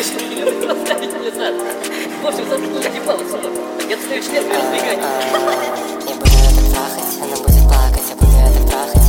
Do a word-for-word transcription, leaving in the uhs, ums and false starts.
женщина не любит поставить мне зад. В общем, заткни, я ебал отсюда. Я достаю член, беру сбегать. Я буду это трахать, она будет плакать, я буду это трахать.